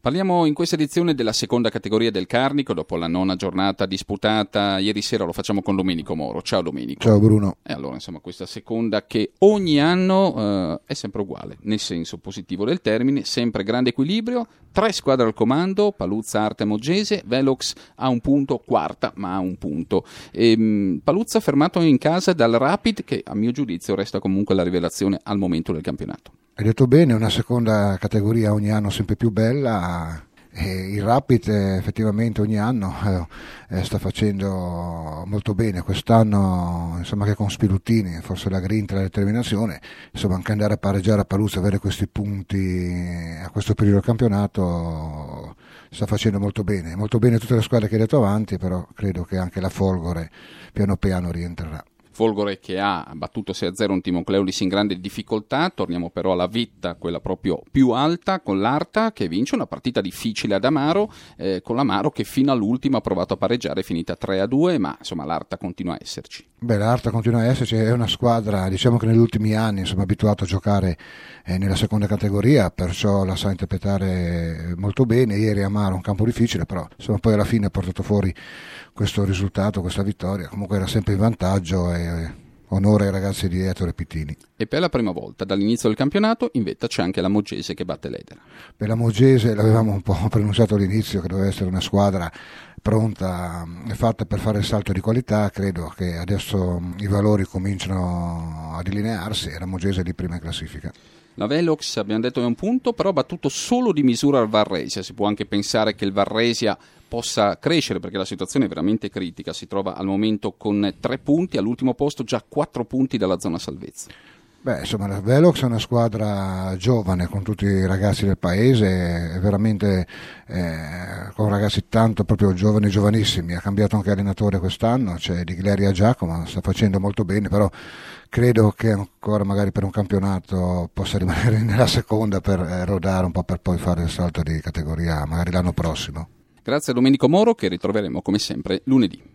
Parliamo in questa edizione della seconda categoria del Carnico, dopo la nona giornata disputata ieri sera. Lo facciamo con Domenico Moro. Ciao Domenico. Ciao Bruno. E allora, insomma, questa seconda che ogni anno è sempre uguale, nel senso positivo del termine, sempre grande equilibrio, 3 squadre al comando, Paluzza, Arte, Moggese, Velox ha un punto, quarta ma ha un punto. Paluzza fermato in casa dal Rapid, che a mio giudizio resta comunque la rivelazione al momento del campionato. Hai detto bene, una seconda categoria ogni anno sempre più bella. E il Rapid effettivamente ogni anno sta facendo molto bene. Quest'anno, insomma, che con Spiruttini, forse la grinta e la determinazione, insomma, anche andare a pareggiare a Paluzza, avere questi punti a questo periodo del campionato, sta facendo molto bene tutte le squadre che hai detto avanti, però credo che anche la Folgore piano piano rientrerà. Folgore che ha battuto 6-0 un Timocleulis in grande difficoltà. Torniamo però alla vetta, quella proprio più alta, con l'Arta che vince una partita difficile ad Amaro, con l'Amaro che fino all'ultimo ha provato a pareggiare, è finita 3-2, ma insomma l'Arta continua a esserci. Beh, l'Arta continua a esserci, è una squadra, diciamo che negli ultimi anni, insomma, abituata a giocare nella seconda categoria, perciò la sa interpretare molto bene. Ieri Amaro un campo difficile, però insomma poi alla fine ha portato fuori questo risultato, questa vittoria. Comunque era sempre in vantaggio e onore ai ragazzi di Ettore Pittini. E per la prima volta dall'inizio del campionato in vetta c'è anche la Moggese che batte l'Edera. Per la Moggese l'avevamo un po' pronunciato all'inizio che doveva essere una squadra pronta e fatta per fare il salto di qualità. Credo che adesso i valori cominciano a delinearsi e la Moggese è di prima in classifica. La Velox, abbiamo detto, è un punto, però ha battuto solo di misura il Varresia. Si può anche pensare che il Varresia possa crescere, perché la situazione è veramente critica. Si trova al momento con 3 punti, all'ultimo posto già 4 punti dalla zona salvezza. Beh, insomma, la Velox è una squadra giovane con tutti i ragazzi del paese, è veramente con ragazzi tanto proprio giovani, giovanissimi. Ha cambiato anche allenatore quest'anno, c'è Di Gleria Giacomo, sta facendo molto bene, però credo che ancora magari per un campionato possa rimanere nella seconda per rodare un po', per poi fare il salto di categoria magari l'anno prossimo. Grazie a Domenico Moro, che ritroveremo come sempre lunedì.